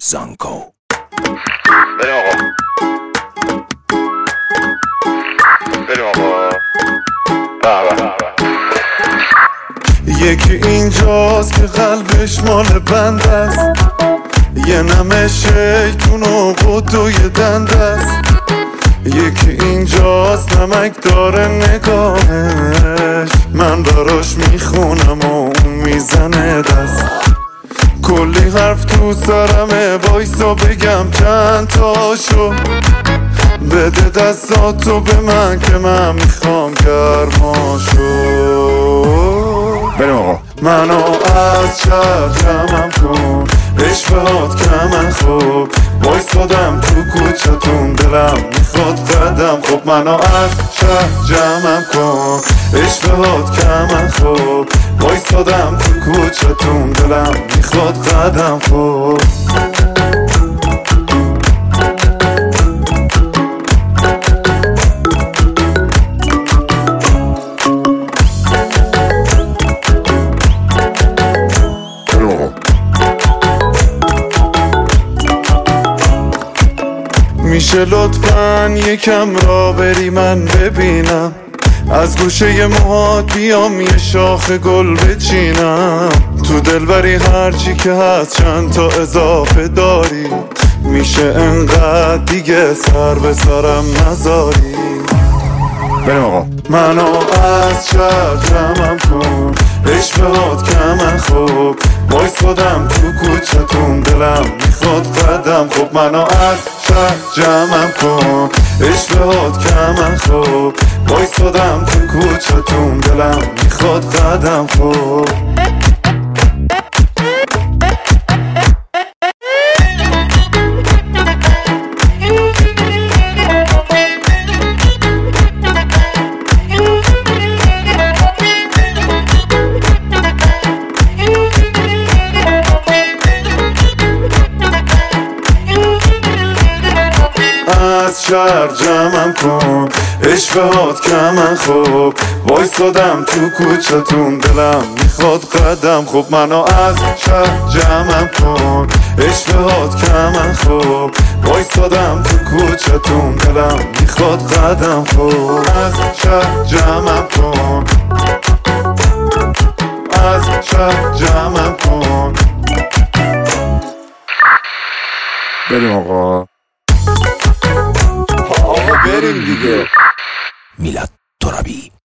زانکو. بریم آقا، بریم آقا. یکی اینجاست که قلبش مال بند است، یه نمه شیطون و قطوی دند است. یکی اینجاست نمک داره نگاهش، من براش میخونم و اون میزنه دست. کلی حرف تو سرمه، وایسا بگم چند تاشو. بده دستاتو به من که من میخوام گرماشو. بریم آقا. منو از شهر جمعم کن، عشقات که من خوب وایسادم تو کوچتون، دلم میخواد قدم خوب. منو از شهر جمعم کن، عشقات که من خوب وایسادم تو کوچتون، دلم میخواد قدم خوب. میشه لطفاً یکم را بری من ببینم، از گوشه موهات بیام یه شاخ گل بچینم. تو دلبری هرچی که هست چند تا اضافه داری، میشه انقدر دیگه سر به سرم نذاری. بریم آقا. منو از شهر جمعم کن، عشقات که من خوب وایسادم تو کوچتون، دلم میخواد قدم خوب. منو از شهر جمعم کن، عشقات که من خوب وایسادم تو کوچتون، دلم میخواد قدم خوب. از شهر جمعم کن، عشقات که من خوب وایسادم تو کوچتون، دلم میخواد قدم خوب. منو از شهر جمعم کن، عشقات که من خوب وایسادم تو کوچتون، دلم میخواد قدم خوب. از شهر جمعم کن، از شهر جمعم کن. بریم آقا. بریم دیگه. میلاد ترابی.